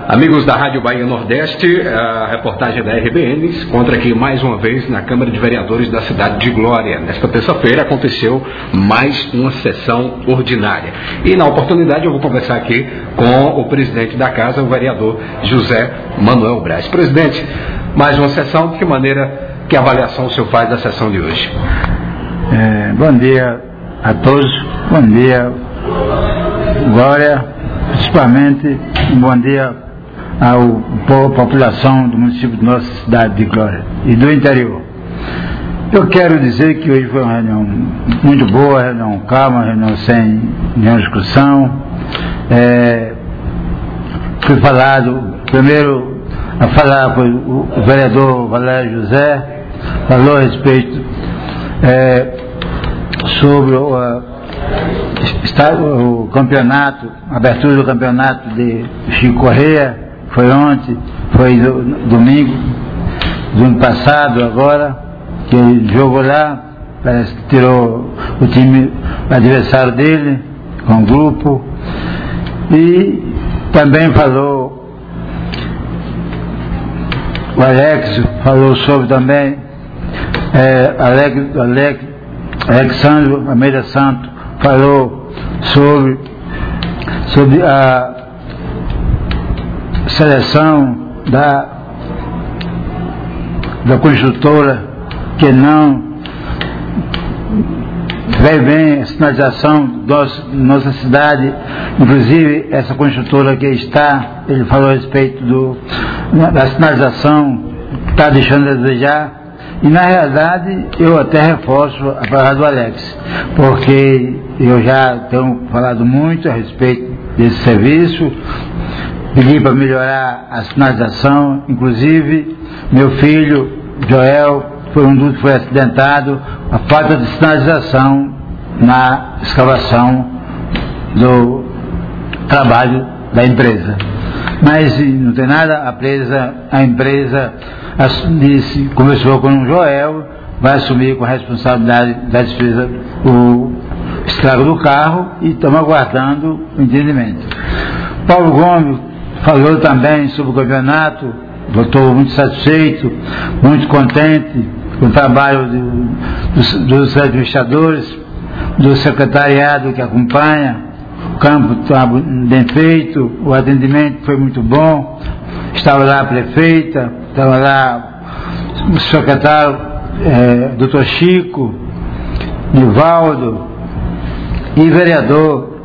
Amigos da Rádio Bahia Nordeste, a reportagem da RBN se encontra aqui mais uma vez na Câmara de Vereadores da cidade de Glória. Nesta terça-feira aconteceu mais uma sessão ordinária. E na oportunidade eu vou conversar aqui com o presidente da casa, o vereador José Manuel Braz. Presidente, mais uma sessão, de que maneira, que avaliação o senhor faz da sessão de hoje? Bom dia a todos, bom dia Glória, principalmente um bom dia à população do município de nossa cidade de Glória e do interior. Eu quero dizer que hoje foi uma reunião muito boa, reunião calma, reunião sem nenhuma discussão. Foi falado, primeiro a falar foi o vereador Valério José, falou a respeito sobre o campeonato, a abertura do campeonato de Chico Correia. Foi ontem, foi domingo do ano passado, agora, que ele jogou lá, parece que tirou o time adversário dele, com o grupo, e também falou, o Alex falou sobre também, Alexandre Almeida Santo falou sobre a seleção da construtora que não vê bem a sinalização da nossa cidade, inclusive essa construtora que está, ele falou a respeito da sinalização que está deixando a desejar, e na realidade eu até reforço a palavra do Alex, porque eu já tenho falado muito a respeito desse serviço. Pedi para melhorar a sinalização, inclusive meu filho Joel foi acidentado, a falta de sinalização na escavação do trabalho da empresa. Mas não tem nada, a empresa disse, conversou com o Joel, vai assumir com a responsabilidade da despesa o estrago do carro e estamos aguardando o entendimento. Paulo Gomes falou também sobre o campeonato, estou muito satisfeito, muito contente com o trabalho dos administradores, do secretariado que acompanha, o campo está bem feito, o atendimento foi muito bom, estava lá a prefeita, estava lá o secretário, Dr. Chico, Nivaldo, e vereador,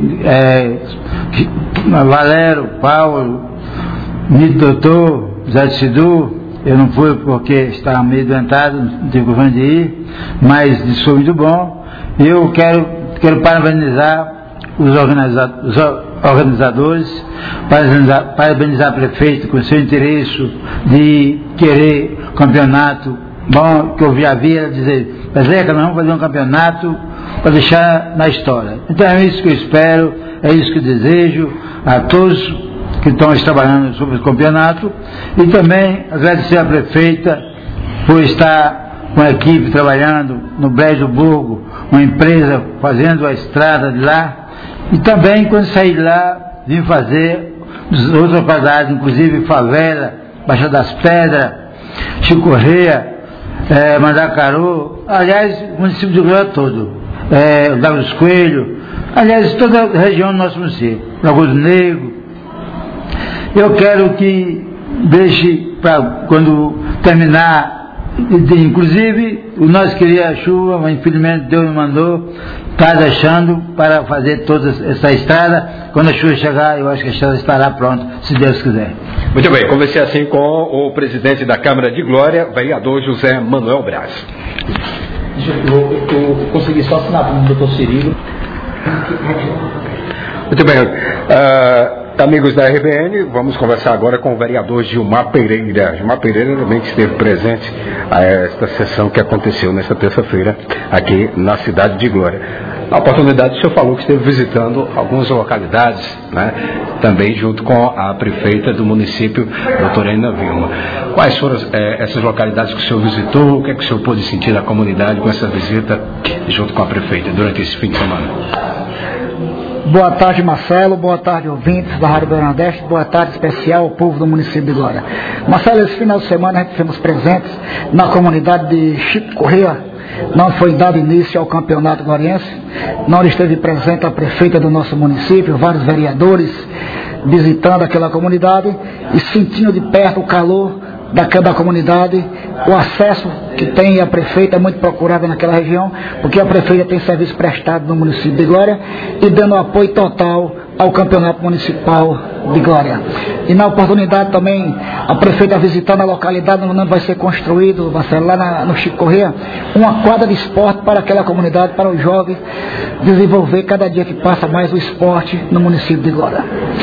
Valério, Paulo, doutor Zé Sidu. Eu não fui porque estava meio doentado, não tive condição de ir, mas foi muito bom. Eu quero parabenizar os organizadores, parabenizar o prefeito com seu interesse de querer campeonato bom, que eu já via dizer, mas nós vamos fazer um campeonato para deixar na história. Então é isso que eu espero, é isso que eu desejo a todos que estão trabalhando sobre o campeonato, e também agradecer à prefeita por estar com a equipe trabalhando no Brejo do Burgo, uma empresa fazendo a estrada de lá, e também quando sair de lá, vim fazer outras localidades, inclusive Favela, Baixa das Pedras, Chico Correia, Mandacaru, aliás, o município de Glória todo, o Douglas Coelho, aliás, toda a região do nosso município, Lagoa Negro. Eu quero que deixe para quando terminar, inclusive nós queríamos chuva, mas infelizmente Deus não mandou, está deixando para fazer toda essa estrada. Quando a chuva chegar, eu acho que a estrada estará pronta, se Deus quiser. Muito bem, conversei assim com o presidente da Câmara de Glória, vereador José Manuel Braz. Eu consegui só assinar do Dr. Cirilo. Muito bem, amigos da RBN, vamos conversar agora com o vereador Gilmar Pereira. Gilmar Pereira também esteve presente a esta sessão que aconteceu nesta terça-feira aqui na cidade de Glória. Na oportunidade, o senhor falou que esteve visitando algumas localidades, né, também junto com a prefeita do município, doutora Ana Vilma. Quais foram essas localidades que o senhor visitou? O que é que o senhor pôde sentir da comunidade com essa visita junto com a prefeita durante esse fim de semana? Boa tarde, Marcelo. Boa tarde, ouvintes da Rádio Nordeste. Boa tarde especial ao povo do município de Glória. Marcelo, esse final de semana nós estivemos presentes na comunidade de Chico Correia. Não foi dado início ao campeonato gloriense. Não esteve presente a prefeita do nosso município, vários vereadores visitando aquela comunidade e sentindo de perto o calor da comunidade, o acesso que tem a prefeita é muito procurado naquela região, porque a prefeita tem serviço prestado no município de Glória e dando apoio total ao campeonato municipal de Glória. E na oportunidade também, a prefeita visitando a localidade onde vai ser construído, Marcelo, lá no Chico Correia, uma quadra de esporte para aquela comunidade, para os jovens desenvolver cada dia que passa mais o esporte no município de Glória.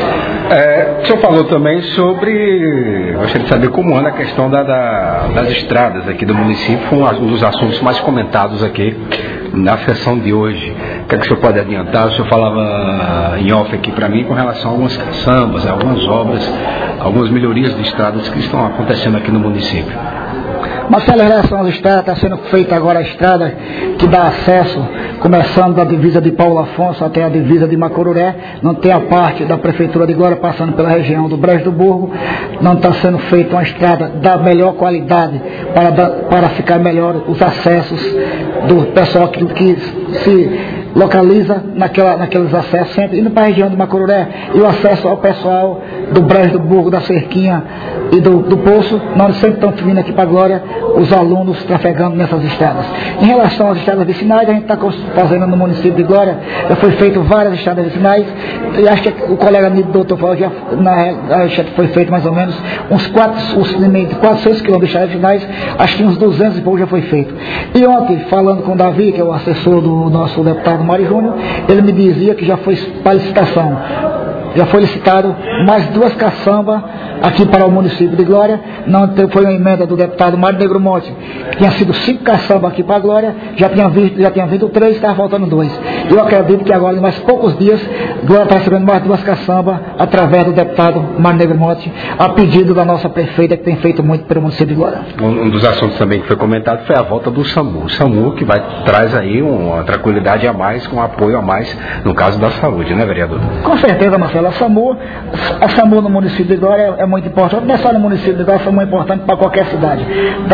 O senhor falou também sobre, gostaria de saber como anda a questão das estradas aqui do município, foi um dos assuntos mais comentados aqui na sessão de hoje. O que é que o senhor pode adiantar? O senhor falava em off aqui para mim com relação a algumas caçambas, algumas obras, algumas melhorias de estradas que estão acontecendo aqui no município. Marcelo, em relação às estradas, está sendo feita agora a estrada que dá acesso, começando da divisa de Paulo Afonso até a divisa de Macururé. Não tem a parte da Prefeitura de Glória passando pela região do Brejo do Burgo. Não está sendo feita uma estrada da melhor qualidade para ficar melhor os acessos do pessoal que se localiza naqueles acessos, sempre indo para a região do Macururé, e o acesso ao pessoal do Brejo do Burgo, da Cerquinha e do Poço. Nós sempre estamos vindo aqui para a Glória, os alunos trafegando nessas estradas. Em relação às estradas vicinais, a gente está fazendo no município de Glória, já foi feito várias estradas vicinais, e acho que o colega amigo do doutor falou, já foi feito mais ou menos uns 400 quilômetros de estradas vicinais, acho que uns 200 e pouco já foi feito. E ontem, falando com o Davi, que é o assessor do nosso deputado Mário Júnior, ele me dizia que já foi para licitação. Já foi licitado mais 2 caçambas aqui para o município de Glória. Não foi uma emenda do deputado Mário Negro Monte, que tinha sido 5 caçambas aqui para a Glória, já tinha vindo 3, estava faltando 2. Eu acredito que agora, em mais poucos dias, Glória está recebendo mais 2 caçambas através do deputado Mário Negro Monte, a pedido da nossa prefeita, que tem feito muito pelo município de Glória. Um dos assuntos também que foi comentado foi a volta do SAMU. O SAMU que traz aí uma tranquilidade a mais, com apoio a mais, no caso da saúde, né, vereador? Com certeza, Marcelo. A SAMU no município de Glória é muito importante, não é só no município de Glória, é muito importante para qualquer cidade,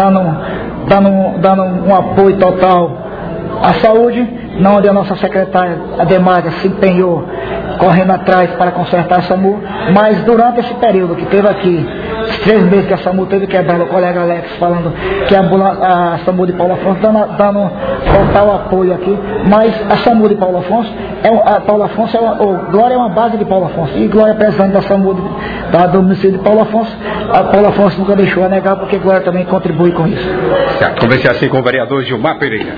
dando um apoio total à saúde, onde a nossa secretária Ademária se empenhou correndo atrás para consertar a SAMU, mas durante esse período que teve aqui, os 3 meses que a SAMU teve quebrado, o colega Alex falando que a SAMU de Paulo Afonso dando total apoio aqui, mas a SAMU de Paulo Afonso, Glória é uma base de Paulo Afonso, e Glória é presidente da SAMU do município de Paulo Afonso. A Paulo Afonso nunca deixou a negar, porque Glória também contribui com isso. Certo, conversar assim com o vereador Gilmar Pereira.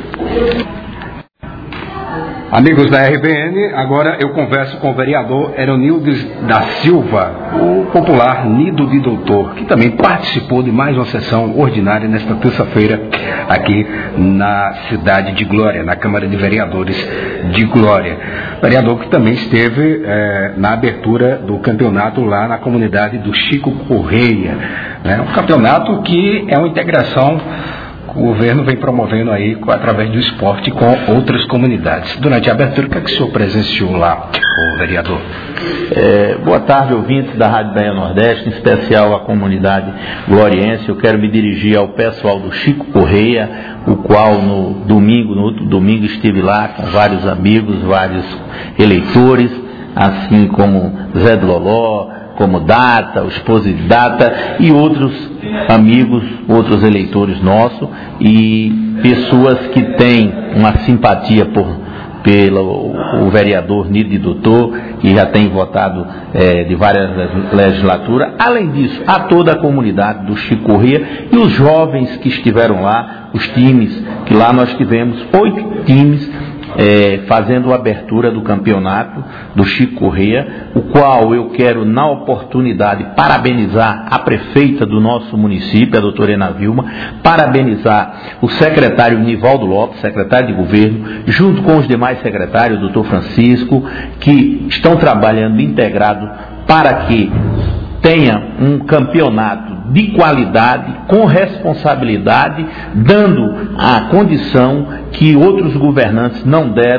Amigos da RBN, agora eu converso com o vereador Eronildes da Silva, o popular Nido de Doutor, que também participou de mais uma sessão ordinária nesta terça-feira aqui na cidade de Glória, na Câmara de Vereadores de Glória. Vereador que também esteve na abertura do campeonato lá na comunidade do Chico Correia, né? Um campeonato que é uma integração o governo vem promovendo aí através do esporte com outras comunidades. Durante a abertura, o que é que o senhor presenciou lá, o vereador? Boa tarde, ouvintes da Rádio Bahia Nordeste, em especial a comunidade gloriense. Eu quero me dirigir ao pessoal do Chico Correia, o qual no outro domingo estive lá com vários amigos, vários eleitores, assim como Zé do Loló, como Data, o esposo de Data e outros amigos, outros eleitores nossos e pessoas que têm uma simpatia pelo vereador Nido de Doutor, que já tem votado de várias legislaturas. Além disso, a toda a comunidade do Chico Correia e os jovens que estiveram lá, os times, que lá nós tivemos 8 times fazendo a abertura do campeonato do Chico Correia, o qual eu quero, na oportunidade, parabenizar a prefeita do nosso município, a doutora Ana Vilma, parabenizar o secretário Nivaldo Lopes, secretário de governo, junto com os demais secretários, o doutor Francisco, que estão trabalhando integrado para que tenha um campeonato de qualidade, com responsabilidade, dando a condição que outros governantes não deram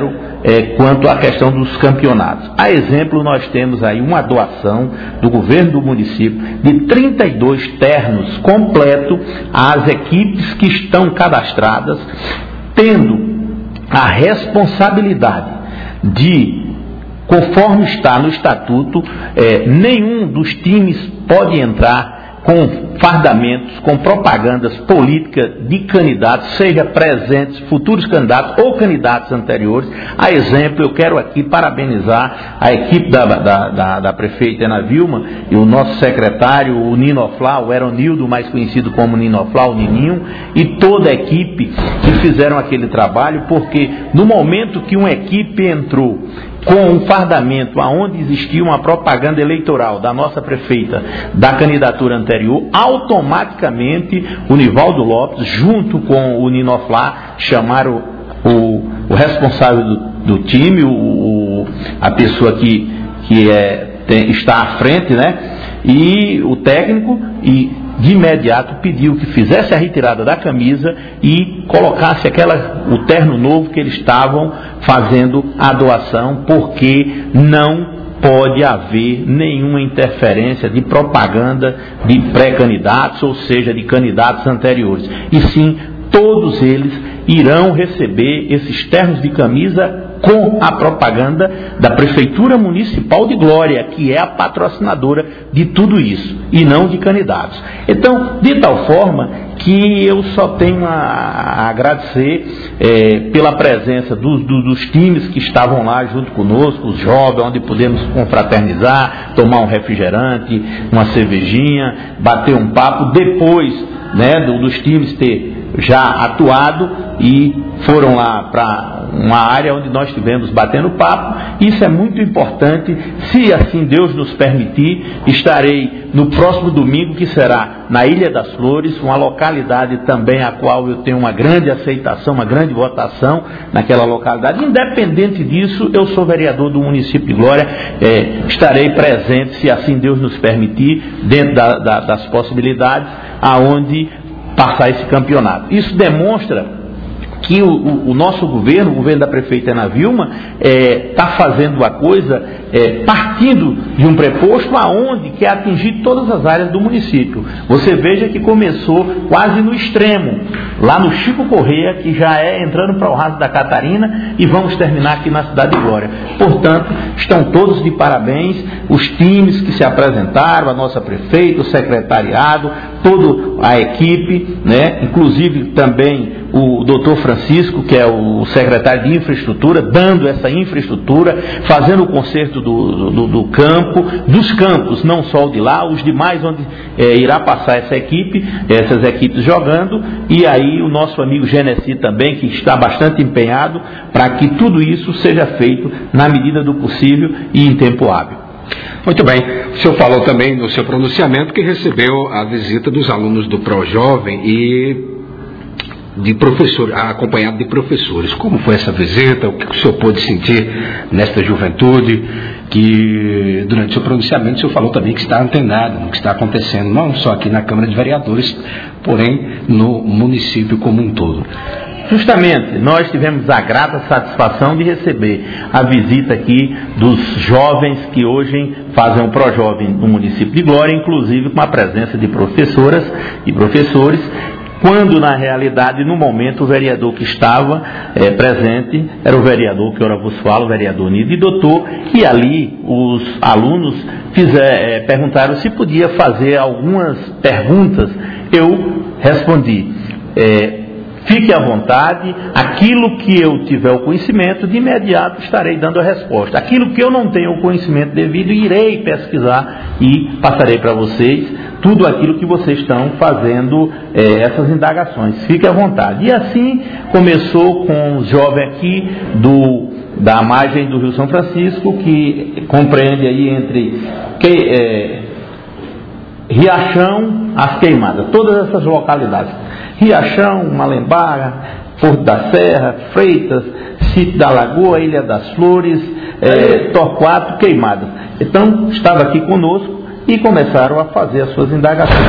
quanto à questão dos campeonatos. A exemplo, nós temos aí uma doação do governo do município de 32 ternos completos às equipes que estão cadastradas, tendo a responsabilidade de, conforme está no estatuto, nenhum dos times pode entrar com fardamentos, com propagandas políticas de candidatos, seja presentes, futuros candidatos ou candidatos anteriores. A exemplo, eu quero aqui parabenizar a equipe da prefeita Ana Vilma e o nosso secretário, o Ninoflá, o Eronildo, mais conhecido como Ninoflá, o Nininho, e toda a equipe que fizeram aquele trabalho, porque no momento que uma equipe entrou com um fardamento aonde existia uma propaganda eleitoral da nossa prefeita da candidatura anterior, automaticamente o Nivaldo Lopes, junto com o Ninoflá, chamaram o responsável do time, a pessoa que está à frente, né? E o técnico, e de imediato pediu que fizesse a retirada da camisa e colocasse o terno novo que eles estavam fazendo a doação, porque não pode haver nenhuma interferência de propaganda de pré-candidatos, ou seja, de candidatos anteriores. E sim, todos eles irão receber esses ternos de camisa com a propaganda da Prefeitura Municipal de Glória, que é a patrocinadora de tudo isso, e não de candidatos. Então, de tal forma que eu só tenho a agradecer pela presença dos times que estavam lá junto conosco, os jovens, onde pudemos confraternizar, tomar um refrigerante, uma cervejinha, bater um papo, depois, né, dos times ter já atuado, e foram lá para uma área onde nós estivemos batendo papo. Isso é muito importante. Se assim Deus nos permitir, estarei no próximo domingo, que será na Ilha das Flores, uma localidade também a qual eu tenho uma grande aceitação, uma grande votação naquela localidade. Independente disso, eu sou vereador do município de Glória, estarei presente, se assim Deus nos permitir, dentro das possibilidades, aonde passar esse campeonato. Isso demonstra que o nosso governo, o governo da prefeita Ana Vilma, está fazendo a coisa partindo de um preposto aonde quer atingir todas as áreas do município. Você veja que começou quase no extremo, lá no Chico Correia, que já entrando para o Raso da Catarina, e vamos terminar aqui na cidade de Glória. Portanto, estão todos de parabéns, os times que se apresentaram, a nossa prefeita, o secretariado, toda a equipe, né? Inclusive também o doutor Francisco, que é o secretário de infraestrutura, dando essa infraestrutura, fazendo o conserto do campo, dos campos, não só o de lá, os demais onde irá passar essas equipes jogando, e aí o nosso amigo Genesi também, que está bastante empenhado para que tudo isso seja feito na medida do possível e em tempo hábil. Muito bem. O senhor falou também no seu pronunciamento que recebeu a visita dos alunos do ProJovem e de professores, acompanhado de professores. Como foi essa visita? O que o senhor pôde sentir nesta juventude? Que durante o seu pronunciamento o senhor falou também que está antenado no que está acontecendo, não só aqui na Câmara de Vereadores, porém no município como um todo. Justamente, nós tivemos a grata satisfação de receber a visita aqui dos jovens que hoje fazem o ProJovem no município de Glória, inclusive com a presença de professoras e professores, quando na realidade, no momento, o vereador que estava presente era o vereador que ora vos fala, o vereador Nido Doutor, e ali os alunos perguntaram se podia fazer algumas perguntas. Eu respondi, fique à vontade, aquilo que eu tiver o conhecimento, de imediato estarei dando a resposta. Aquilo que eu não tenho o conhecimento devido, irei pesquisar e passarei para vocês tudo aquilo que vocês estão fazendo, essas indagações. Fique à vontade. E assim começou com os jovens aqui da margem do Rio São Francisco, que compreende aí entre Riachão, as Queimadas, todas essas localidades. Riachão, Malembaga, Porto da Serra, Freitas, Sítio da Lagoa, Ilha das Flores, Torquato, Queimadas. Então, estava aqui conosco e começaram a fazer as suas indagações.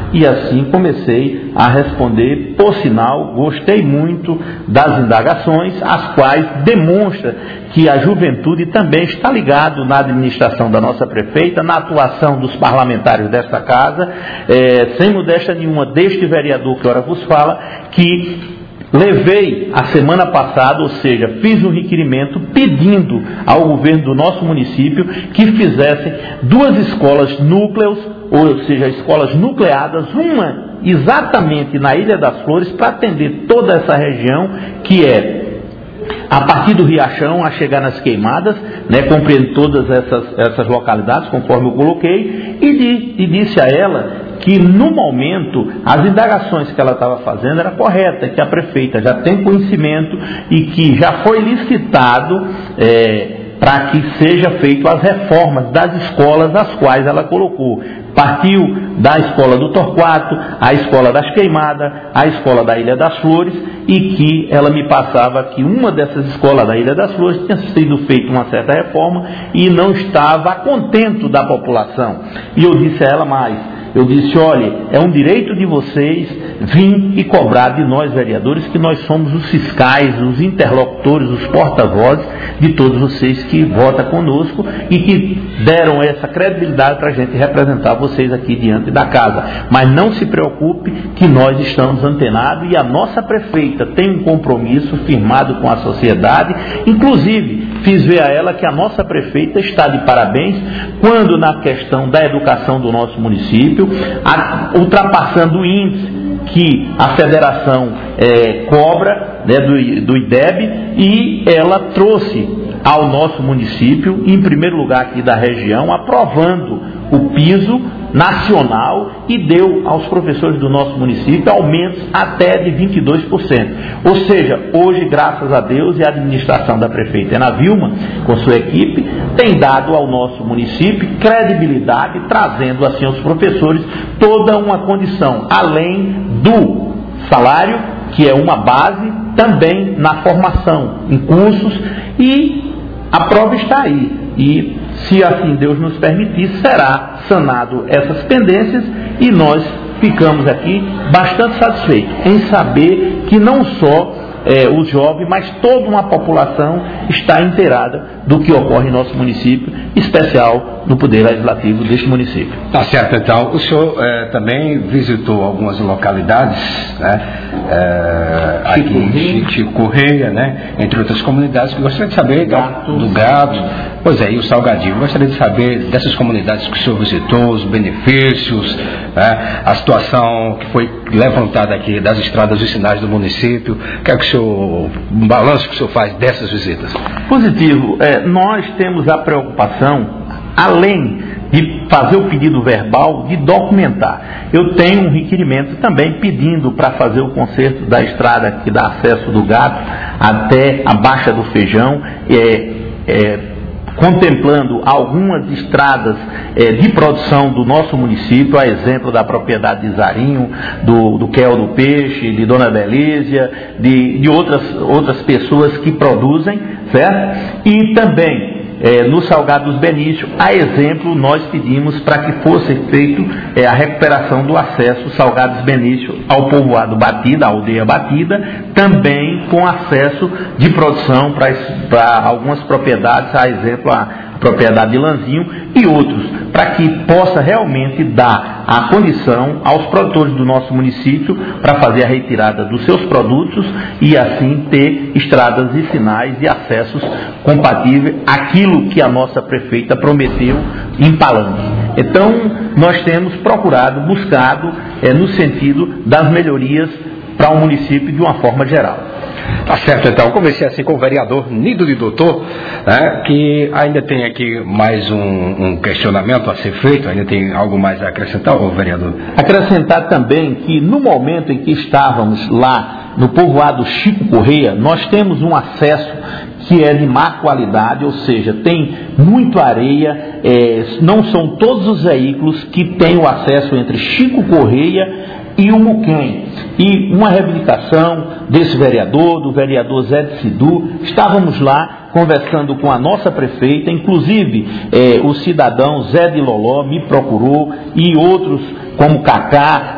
e assim comecei a responder. Por sinal, gostei muito das indagações, as quais demonstram que a juventude também está ligado na administração da nossa prefeita, na atuação dos parlamentares desta casa, sem modéstia nenhuma deste vereador que ora vos fala, que levei a semana passada, ou seja, fiz um requerimento pedindo ao governo do nosso município que fizessem 2 escolas núcleos, ou seja, escolas nucleadas, uma exatamente na Ilha das Flores, para atender toda essa região, que é a partir do Riachão a chegar nas Queimadas, né, compreende todas essas localidades, conforme eu coloquei, e disse a ela que no momento as indagações que ela estava fazendo era correta, que a prefeita já tem conhecimento e que já foi licitado para que seja feito as reformas das escolas as quais ela colocou. Partiu da escola do Torquato, a escola das Queimadas, a escola da Ilha das Flores, e que ela me passava que uma dessas escolas da Ilha das Flores tinha sido feita uma certa reforma e não estava a contento da população. E eu disse a ela mais, eu disse, olha, é um direito de vocês vir e cobrar de nós vereadores, que nós somos os fiscais, os interlocutores, os porta-vozes de todos vocês que votam conosco e que deram essa credibilidade para a gente representar vocês aqui diante da casa. Mas não se preocupe que nós estamos antenados e a nossa prefeita tem um compromisso firmado com a sociedade. Inclusive, fiz ver a ela que a nossa prefeita está de parabéns quando na questão da educação do nosso município, ultrapassando o índice que a federação cobra, né, do IDEB, e ela trouxe ao nosso município, em primeiro lugar aqui da região, aprovando o piso nacional e deu aos professores do nosso município aumentos até de 22%. Ou seja, hoje, graças a Deus e a administração da prefeita Ana Vilma, com sua equipe, tem dado ao nosso município credibilidade, trazendo assim aos professores toda uma condição, além do salário, que é uma base, também na formação, em cursos, e a prova está aí. E, se assim Deus nos permitir, será sanado essas pendências e nós ficamos aqui bastante satisfeitos em saber que não só os jovens, mas toda uma população está inteirada do que ocorre em nosso município, em especial no Poder Legislativo deste município. Tá certo, então. O senhor também visitou algumas localidades, né? Aqui em Chico Correia, né? Entre outras comunidades, que gostaria de saber do Gato. Pois é, e o Salgadinho. Gostaria de saber dessas comunidades que o senhor visitou, os benefícios, né? A situação que foi levantada aqui das estradas vicinais do município. Quero que o senhor, um balanço que o senhor faz dessas visitas. Positivo. Nós temos a preocupação, além de fazer o pedido verbal, de documentar. Eu tenho um requerimento também pedindo para fazer o conserto da estrada que dá acesso do Gato até a Baixa do Feijão, contemplando algumas estradas de produção do nosso município, a exemplo da propriedade de Zarinho, do Quel do Peixe, de Dona Belísia, de outras pessoas que produzem, certo? E também no Salgado dos Benício, a exemplo, nós pedimos para que fosse feito a recuperação do acesso Salgados Benício ao povoado Batida, à aldeia Batida, também com acesso de produção para algumas propriedades, a exemplo, a propriedade de Lanzinho e outros, para que possa realmente dar a condição aos produtores do nosso município para fazer a retirada dos seus produtos e assim ter estradas e sinais e acessos compatíveis àquilo que a nossa prefeita prometeu em Palanque. Então, nós temos procurado, buscado no sentido das melhorias para o município de uma forma geral. Tá certo, então. Comecei assim com o vereador Nido de Doutor, né, que ainda tem aqui mais um questionamento a ser feito, ainda tem algo mais a acrescentar, vereador? Acrescentar também que no momento em que estávamos lá no povoado Chico Correia, nós temos um acesso que é de má qualidade, ou seja, tem muito areia, não são todos os veículos que têm o acesso entre Chico Correia e o Muquem. E uma reivindicação desse vereador, do vereador Zé de Sidu, estávamos lá conversando com a nossa prefeita, inclusive o cidadão Zé de Loló me procurou e outros como Cacá,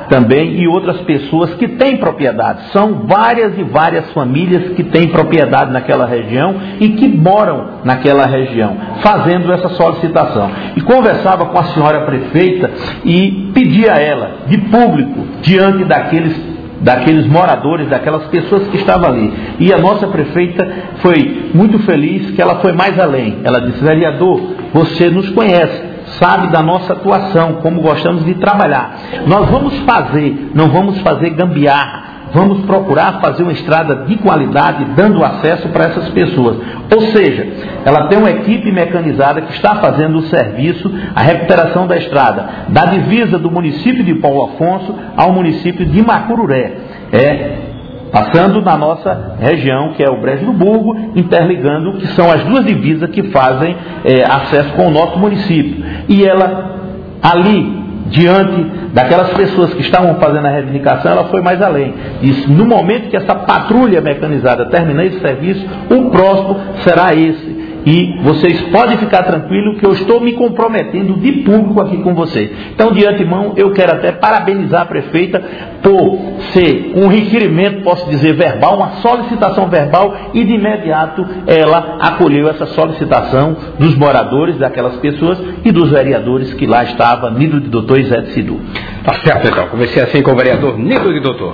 também e outras pessoas que têm propriedade. São várias e várias famílias que têm propriedade naquela região e que moram naquela região, fazendo essa solicitação. E conversava com a senhora prefeita e pedia a ela, de público, diante daqueles moradores, daquelas pessoas que estavam ali. E a nossa prefeita foi muito feliz que ela foi mais além. Ela disse: vereador, você nos conhece, sabe da nossa atuação, como gostamos de trabalhar. Nós vamos fazer, não vamos fazer gambiarra, vamos procurar fazer uma estrada de qualidade, dando acesso para essas pessoas. Ou seja, ela tem uma equipe mecanizada que está fazendo o serviço, a recuperação da estrada, da divisa do município de Paulo Afonso ao município de Macururé, passando na nossa região, que é o Brejo do Burgo, interligando, que são as duas divisas que fazem acesso com o nosso município. E ela, ali, diante daquelas pessoas que estavam fazendo a reivindicação, ela foi mais além. Disse: no momento que essa patrulha mecanizada terminar esse serviço, o próximo será esse. E vocês podem ficar tranquilos que eu estou me comprometendo de público aqui com vocês. Então, de antemão, eu quero até parabenizar a prefeita por ser um requerimento, posso dizer, verbal, uma solicitação verbal, e de imediato ela acolheu essa solicitação dos moradores, daquelas pessoas e dos vereadores que lá estavam, Nido de Doutor e Zé de Cidu. Tá certo, então. Comecei assim com o vereador Nido de Doutor.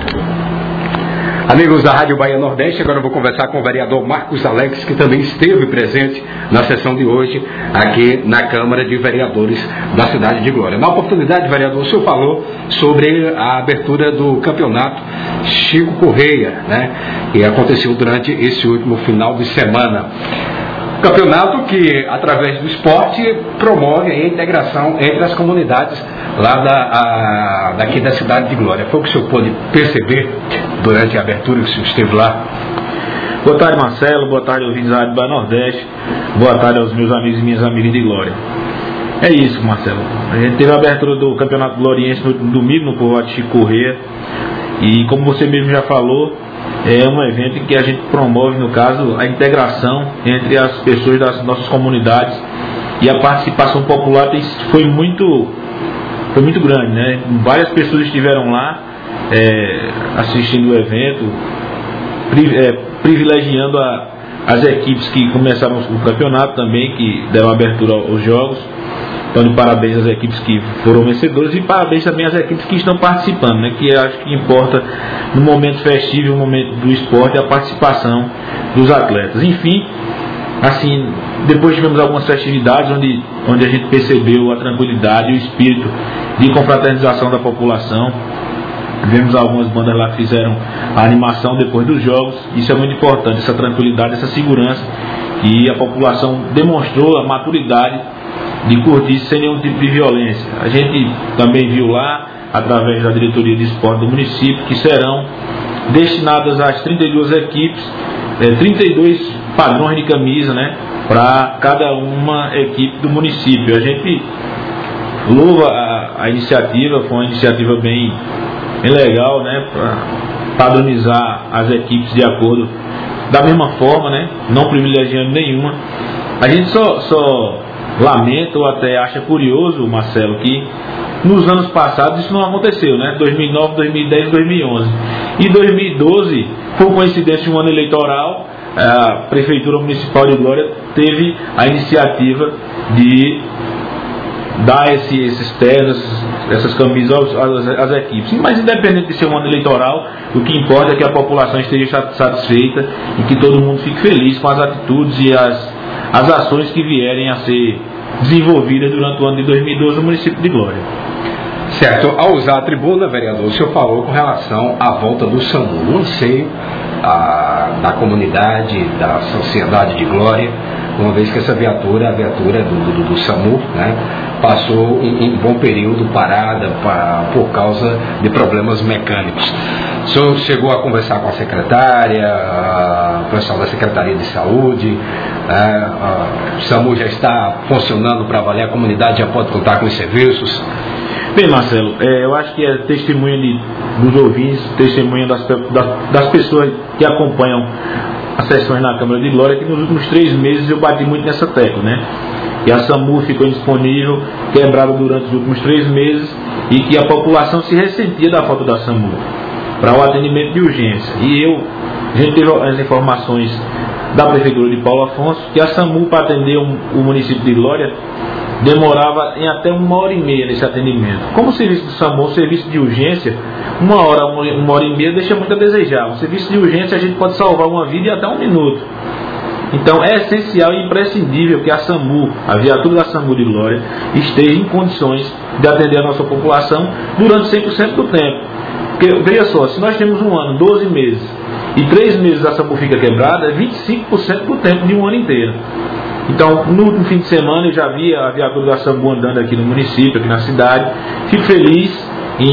Amigos da Rádio Bahia Nordeste, agora eu vou conversar com o vereador Marcos Alex, que também esteve presente na sessão de hoje aqui na Câmara de Vereadores da cidade de Glória. Na oportunidade, vereador, o senhor falou sobre a abertura do campeonato Chico Correia, né, que aconteceu durante esse último final de semana. Campeonato que, através do esporte, promove a integração entre as comunidades lá daqui da cidade de Glória. Foi o que o senhor pôde perceber durante a abertura que o senhor esteve lá? Boa tarde, Marcelo. Boa tarde, ouvintes da Rádio Bahia Nordeste. Boa tarde aos meus amigos e minhas amigas de Glória. É isso, Marcelo. A gente teve a abertura do Campeonato Gloriense no domingo no povoado de Chico Correia. E como você mesmo já falou, é um evento em que a gente promove, no caso, a integração entre as pessoas das nossas comunidades, e a participação popular foi muito grande, né? Várias pessoas estiveram lá assistindo o evento, privilegiando as equipes que começaram o campeonato também, que deram abertura aos jogos. Então, de parabéns às equipes que foram vencedoras e parabéns também às equipes que estão participando, né? Que acho que importa no momento festivo, no momento do esporte, a participação dos atletas. Enfim, assim, depois tivemos algumas festividades onde a gente percebeu a tranquilidade e o espírito de confraternização da população. Vemos algumas bandas lá que fizeram a animação depois dos jogos. Isso é muito importante, essa tranquilidade, essa segurança, e a população demonstrou a maturidade de curtir sem nenhum tipo de violência. A gente também viu lá, através da diretoria de esporte do município, que serão destinadas às 32 equipes, 32 padrões de camisa, né, para cada uma equipe do município. A gente louva a iniciativa, foi uma iniciativa bem legal, né, para padronizar as equipes de acordo da mesma forma, né, não privilegiando nenhuma. A gente só lamenta ou até acha curioso, Marcelo, que nos anos passados isso não aconteceu, né? 2009, 2010, 2011. E 2012, por coincidência, um ano eleitoral, a Prefeitura Municipal de Glória teve a iniciativa de dar esses ternos, essas camisas às equipes. Mas independente de ser um ano eleitoral, o que importa é que a população esteja satisfeita e que todo mundo fique feliz com as atitudes e as ações que vierem a ser desenvolvidas durante o ano de 2012 no município de Glória. Certo. Ao usar a tribuna, vereador, o senhor falou com relação à volta do SAMU, um anseio da comunidade, da sociedade de Glória, uma vez que essa viatura, a viatura do SAMU, né, passou um bom período parada por causa de problemas mecânicos. O senhor chegou a conversar com a secretária, o pessoal da Secretaria de Saúde, o SAMU já está funcionando para valer, a comunidade já pode contar com os serviços? Bem, Marcelo, eu acho que é testemunha dos ouvintes, testemunha das pessoas que acompanham as sessões na Câmara de Glória, que nos últimos 3 meses eu bati muito nessa tecla, né? E a SAMU ficou indisponível, quebrada durante os últimos 3 meses, e que a população se ressentia da falta da SAMU para o atendimento de urgência. E a gente teve as informações da Prefeitura de Paulo Afonso que a SAMU, para atender o município de Glória, demorava em até 1h30 nesse atendimento. Como o serviço do SAMU, o serviço de urgência, 1h30 deixa muito a desejar. O serviço de urgência a gente pode salvar uma vida em até 1 minuto. Então é essencial e imprescindível que a SAMU, a viatura da SAMU de Glória, esteja em condições de atender a nossa população durante 100% do tempo. Porque, veja só, se nós temos um ano, 12 meses, e 3 meses a SAMU fica quebrada, é 25% do tempo de um ano inteiro. Então, no último fim de semana eu já vi a viatura da SAMU andando aqui no município, aqui na cidade. Fico feliz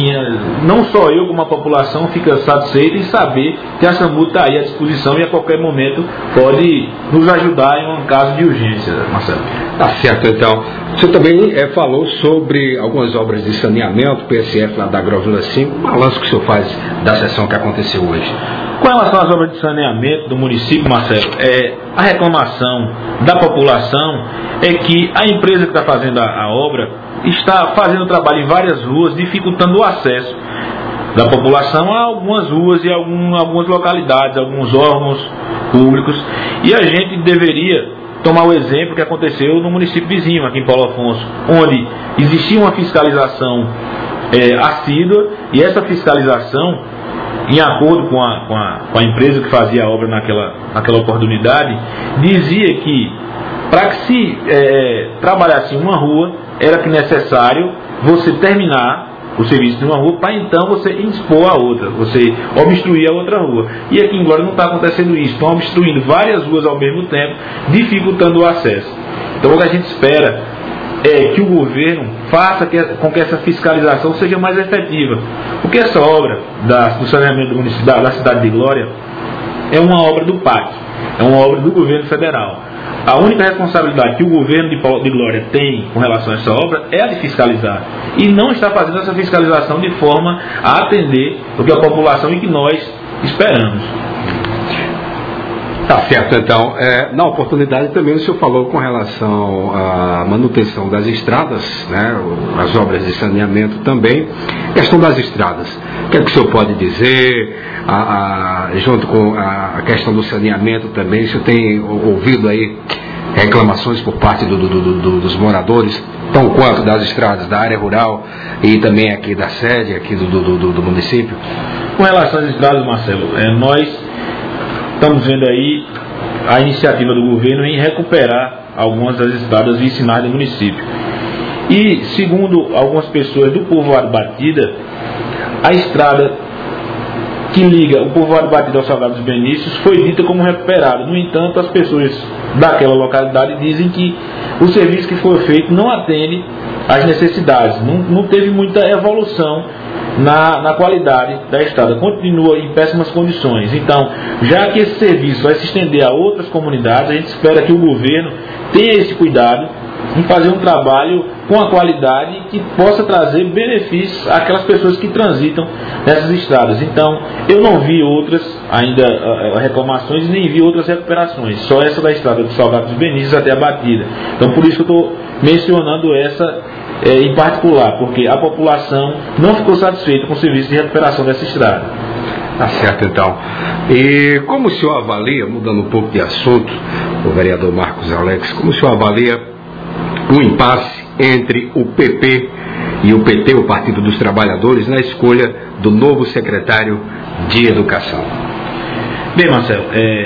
não só eu como a população fica satisfeita em saber que a SAMU está aí à disposição e a qualquer momento pode nos ajudar em um caso de urgência, Marcelo. Tá certo, então. Você também falou sobre algumas obras de saneamento, PSF lá da Agrovila 5, balanço que o senhor faz da sessão que aconteceu hoje. Com relação às obras de saneamento do município, Marcelo, a reclamação da população é que a empresa que está fazendo a obra está fazendo trabalho em várias ruas, dificultando o acesso da população a algumas ruas e algumas localidades, alguns órgãos públicos. E a gente deveria tomar o exemplo que aconteceu no município vizinho, aqui em Paulo Afonso, onde existia uma fiscalização assídua, e essa fiscalização, em acordo com a empresa que fazia a obra naquela oportunidade, dizia que para que se trabalhasse em uma rua, era que necessário você terminar o serviço de uma rua para então você indispor a outra, você obstruir a outra rua. E aqui em Glória não está acontecendo isso, estão obstruindo várias ruas ao mesmo tempo, dificultando o acesso. Então o que a gente espera é que o governo faça com que essa fiscalização seja mais efetiva. Porque essa obra do saneamento da cidade de Glória é uma obra do PAC, é uma obra do governo federal. A única responsabilidade que o governo de Glória tem com relação a essa obra é a de fiscalizar. E não está fazendo essa fiscalização de forma a atender o que a população e que nós esperamos. Tá certo, então. Na oportunidade também o senhor falou com relação à manutenção das estradas, né, as obras de saneamento também, questão das estradas. O que é que o senhor pode dizer, junto com a questão do saneamento também? O senhor tem ouvido aí reclamações por parte dos moradores, tão quanto das estradas da área rural e também aqui da sede, aqui do município? Com relação às estradas, Marcelo, nós estamos vendo aí a iniciativa do governo em recuperar algumas das estradas vicinais do município. E, segundo algumas pessoas do povoado Batida, a estrada que liga o povoado Batida ao Salgado dos Benícios foi dita como recuperada. No entanto, as pessoas daquela localidade dizem que o serviço que foi feito não atende às necessidades, não teve muita evolução na qualidade da estrada, continua em péssimas condições. Então, já que esse serviço vai se estender a outras comunidades, a gente espera que o governo tenha esse cuidado em fazer um trabalho com a qualidade que possa trazer benefícios àquelas pessoas que transitam nessas estradas. Então, eu não vi outras ainda reclamações, nem vi outras recuperações, só essa da estrada do Salgado dos Benícios até a Batida. Então, por isso que eu estou mencionando essa em particular, porque a população não ficou satisfeita com o serviço de recuperação dessa estrada. Tá certo, então. E como o senhor avalia, mudando um pouco de assunto, o vereador Marcos Alex, como o senhor avalia o impasse entre o PP e o PT, o Partido dos Trabalhadores, na escolha do novo secretário de Educação? Bem, Marcelo,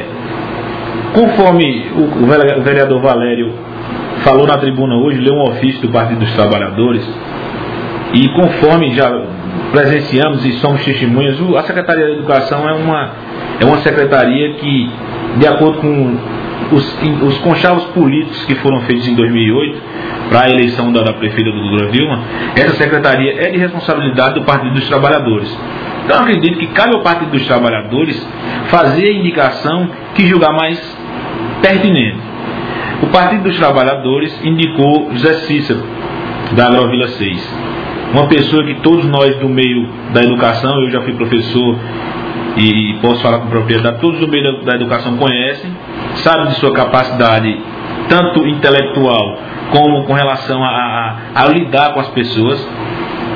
conforme o vereador Valério falou na tribuna hoje, leu um ofício do Partido dos Trabalhadores, e conforme já presenciamos e somos testemunhas, a Secretaria da Educação é uma secretaria que, de acordo com os conchavos políticos que foram feitos em 2008 para a eleição da prefeita do Dura Vilma, essa secretaria é de responsabilidade do Partido dos Trabalhadores. Então acredito que cabe ao Partido dos Trabalhadores fazer a indicação que julgar mais pertinente. O Partido dos Trabalhadores indicou José Cícero, da Agrovila 6. Uma pessoa que todos nós do meio da educação, eu já fui professor e posso falar com propriedade, todos do meio da educação conhecem, sabem de sua capacidade, tanto intelectual como com relação a lidar com as pessoas,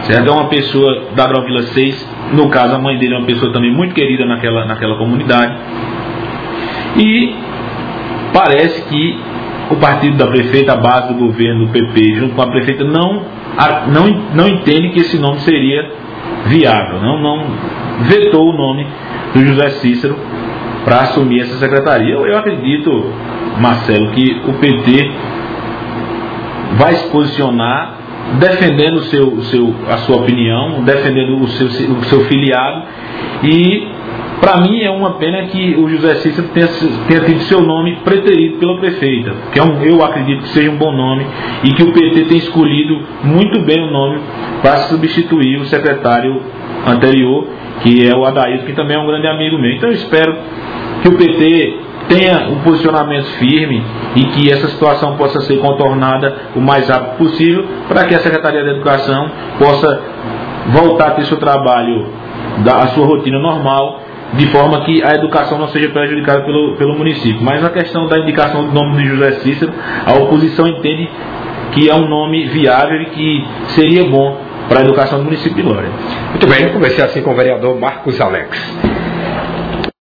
certo? É uma pessoa da Agrovila 6, no caso a mãe dele é uma pessoa também muito querida naquela comunidade. E parece que o partido da prefeita, a base do governo do PP, junto com a prefeita, não entende que esse nome seria viável, não vetou o nome do José Cícero para assumir essa secretaria. Eu acredito, Marcelo, que o PT vai se posicionar defendendo a sua opinião, defendendo o seu filiado, e para mim é uma pena que o José Cícero tenha tido seu nome preterido pela prefeita, que eu acredito que seja um bom nome, e que o PT tem escolhido muito bem o nome para substituir o secretário anterior, que é o Adailton, que também é um grande amigo meu. Então eu espero que o PT tenha um posicionamento firme e que essa situação possa ser contornada o mais rápido possível, para que a Secretaria da Educação possa voltar a ter seu trabalho, a sua rotina normal, de forma que a educação não seja prejudicada pelo município. Mas a questão da indicação do nome de José Cícero, a oposição entende que é um nome viável e que seria bom para a educação do município de Glória. Muito bem, eu conversei assim com o vereador Marcos Alex.